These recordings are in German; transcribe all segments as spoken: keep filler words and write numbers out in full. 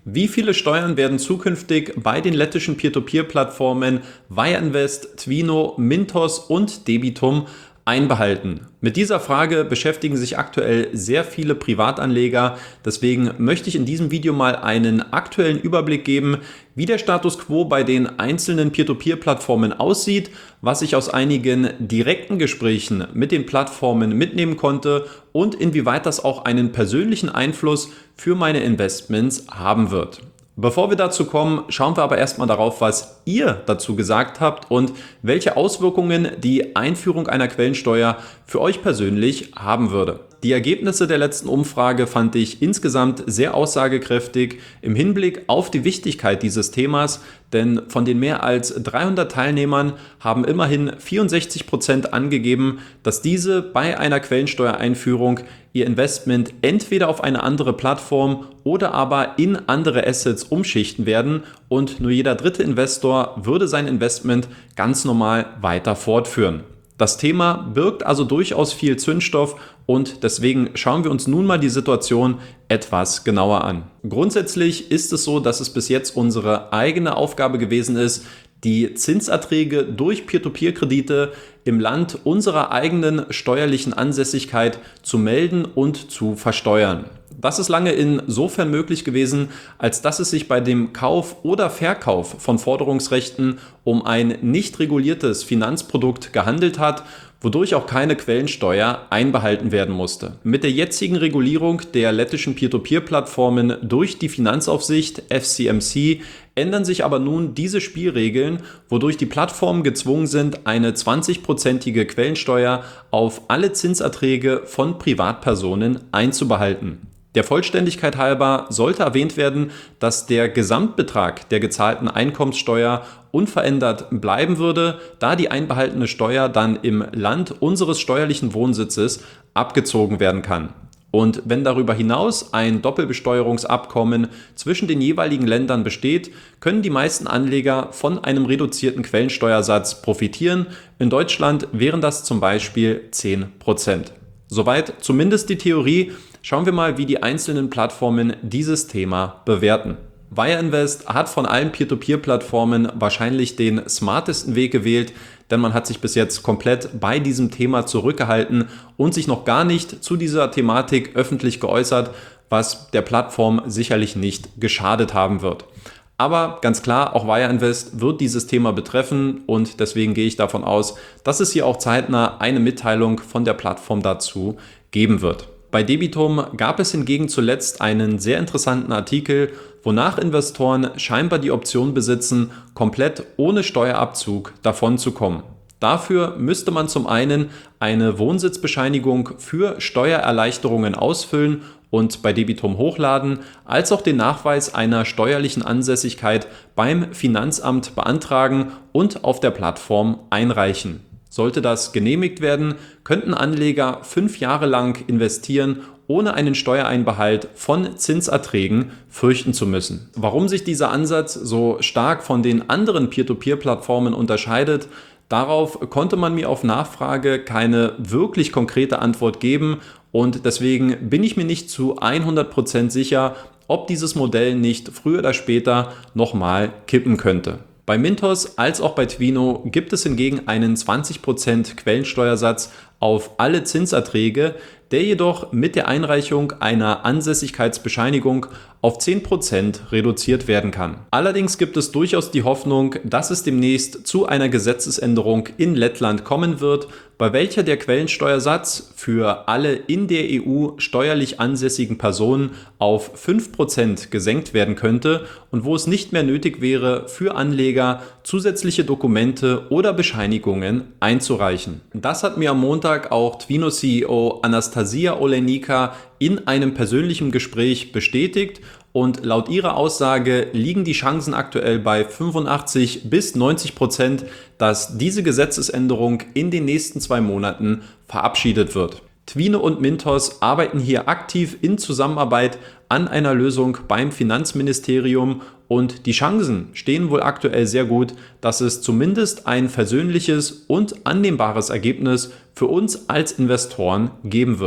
Wie viele Steuern werden zukünftig bei den lettischen Peer-to-Peer-Plattformen Wireinvest, Twino, Mintos und Debitum einbehalten? Mit dieser Frage beschäftigen sich aktuell sehr viele Privatanleger. Deswegen möchte ich in diesem Video mal einen aktuellen Überblick geben, wie der Status quo bei den einzelnen Peer-to-Peer-Plattformen aussieht, was ich aus einigen direkten Gesprächen mit den Plattformen mitnehmen konnte und inwieweit das auch einen persönlichen Einfluss für meine Investments haben wird. Bevor wir dazu kommen, schauen wir aber erstmal darauf, was ihr dazu gesagt habt und welche Auswirkungen die Einführung einer Quellensteuer für euch persönlich haben würde. Die Ergebnisse der letzten Umfrage fand ich insgesamt sehr aussagekräftig im Hinblick auf die Wichtigkeit dieses Themas, denn von den mehr als dreihundert Teilnehmern haben immerhin vierundsechzig Prozent angegeben, dass diese bei einer Quellensteuereinführung ihr Investment entweder auf eine andere Plattform oder aber in andere Assets umschichten werden und nur jeder dritte Investor würde sein Investment ganz normal weiter fortführen. Das Thema birgt also durchaus viel Zündstoff und deswegen schauen wir uns nun mal die Situation etwas genauer an. Grundsätzlich ist es so, dass es bis jetzt unsere eigene Aufgabe gewesen ist, die Zinserträge durch Peer-to-Peer-Kredite im Land unserer eigenen steuerlichen Ansässigkeit zu melden und zu versteuern. Das ist lange insofern möglich gewesen, als dass es sich bei dem Kauf oder Verkauf von Forderungsrechten um ein nicht reguliertes Finanzprodukt gehandelt hat, wodurch auch keine Quellensteuer einbehalten werden musste. Mit der jetzigen Regulierung der lettischen Peer-to-Peer-Plattformen durch die Finanzaufsicht F C M C ändern sich aber nun diese Spielregeln, wodurch die Plattformen gezwungen sind, eine zwanzig-prozentige Quellensteuer auf alle Zinserträge von Privatpersonen einzubehalten. Der Vollständigkeit halber sollte erwähnt werden, dass der Gesamtbetrag der gezahlten Einkommenssteuer unverändert bleiben würde, da die einbehaltene Steuer dann im Land unseres steuerlichen Wohnsitzes abgezogen werden kann. Und wenn darüber hinaus ein Doppelbesteuerungsabkommen zwischen den jeweiligen Ländern besteht, können die meisten Anleger von einem reduzierten Quellensteuersatz profitieren. In Deutschland wären das zum Beispiel zehn Prozent. Soweit zumindest die Theorie. Schauen wir mal, wie die einzelnen Plattformen dieses Thema bewerten. Wireinvest hat von allen Peer-to-Peer-Plattformen wahrscheinlich den smartesten Weg gewählt, denn man hat sich bis jetzt komplett bei diesem Thema zurückgehalten und sich noch gar nicht zu dieser Thematik öffentlich geäußert, was der Plattform sicherlich nicht geschadet haben wird. Aber ganz klar, auch Wireinvest wird dieses Thema betreffen und deswegen gehe ich davon aus, dass es hier auch zeitnah eine Mitteilung von der Plattform dazu geben wird. Bei Debitum gab es hingegen zuletzt einen sehr interessanten Artikel, wonach Investoren scheinbar die Option besitzen, komplett ohne Steuerabzug davonzukommen. Dafür müsste man zum einen eine Wohnsitzbescheinigung für Steuererleichterungen ausfüllen und bei Debitum hochladen, als auch den Nachweis einer steuerlichen Ansässigkeit beim Finanzamt beantragen und auf der Plattform einreichen. Sollte das genehmigt werden, könnten Anleger fünf Jahre lang investieren, ohne einen Steuereinbehalt von Zinserträgen fürchten zu müssen. Warum sich dieser Ansatz so stark von den anderen Peer-to-Peer-Plattformen unterscheidet, darauf konnte man mir auf Nachfrage keine wirklich konkrete Antwort geben und deswegen bin ich mir nicht zu hundert Prozent sicher, ob dieses Modell nicht früher oder später nochmal kippen könnte. Bei Mintos als auch bei Twino gibt es hingegen einen zwanzig Prozent Quellensteuersatz auf alle Zinserträge, der jedoch mit der Einreichung einer Ansässigkeitsbescheinigung auf zehn Prozent reduziert werden kann. Allerdings gibt es durchaus die Hoffnung, dass es demnächst zu einer Gesetzesänderung in Lettland kommen wird, bei welcher der Quellensteuersatz für alle in der E U steuerlich ansässigen Personen auf fünf Prozent gesenkt werden könnte und wo es nicht mehr nötig wäre, für Anleger zusätzliche Dokumente oder Bescheinigungen einzureichen. Das hat mir am Montag auch Twino-C E O Anastasia Olenika in einem persönlichen Gespräch bestätigt und laut ihrer Aussage liegen die Chancen aktuell bei fünfundachtzig bis neunzig Prozent, dass diese Gesetzesänderung in den nächsten zwei Monaten verabschiedet wird. Twino und Mintos arbeiten hier aktiv in Zusammenarbeit an einer Lösung beim Finanzministerium und die Chancen stehen wohl aktuell sehr gut, dass es zumindest ein versöhnliches und annehmbares Ergebnis für uns als Investoren geben wird.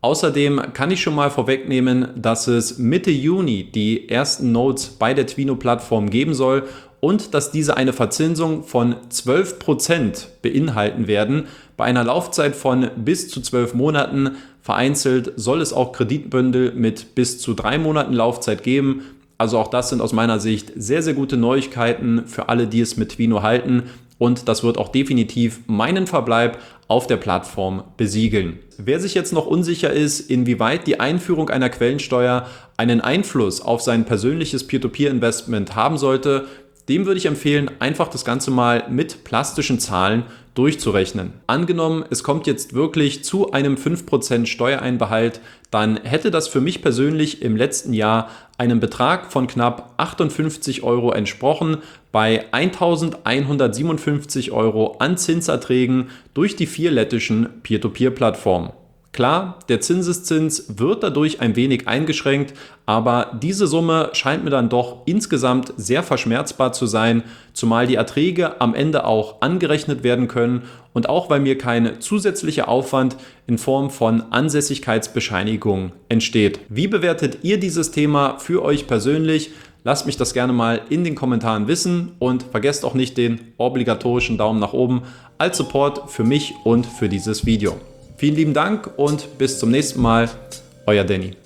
Außerdem kann ich schon mal vorwegnehmen, dass es Mitte Juni die ersten Nodes bei der Twino-Plattform geben soll und dass diese eine Verzinsung von zwölf Prozent beinhalten werden. Bei einer Laufzeit von bis zu zwölf Monaten. Vereinzelt soll es auch Kreditbündel mit bis zu drei Monaten Laufzeit geben. Also auch das sind aus meiner Sicht sehr, sehr gute Neuigkeiten für alle, die es mit Twino halten. Und das wird auch definitiv meinen Verbleib auf der Plattform besiegeln. Wer sich jetzt noch unsicher ist, inwieweit die Einführung einer Quellensteuer einen Einfluss auf sein persönliches Peer-to-Peer-Investment haben sollte, dem würde ich empfehlen, einfach das Ganze mal mit plastischen Zahlen durchzurechnen. Angenommen, es kommt jetzt wirklich zu einem fünf Prozent Steuereinbehalt, dann hätte das für mich persönlich im letzten Jahr einem Betrag von knapp achtundfünfzig Euro entsprochen, bei eintausendeinhundertsiebenundfünfzig Euro an Zinserträgen durch die vier lettischen Peer-to-Peer-Plattformen. Klar, der Zinseszins wird dadurch ein wenig eingeschränkt, aber diese Summe scheint mir dann doch insgesamt sehr verschmerzbar zu sein, zumal die Erträge am Ende auch angerechnet werden können und auch weil mir kein zusätzlicher Aufwand in Form von Ansässigkeitsbescheinigung entsteht. Wie bewertet ihr dieses Thema für euch persönlich? Lasst mich das gerne mal in den Kommentaren wissen und vergesst auch nicht den obligatorischen Daumen nach oben als Support für mich und für dieses Video. Vielen lieben Dank und bis zum nächsten Mal, euer Danny.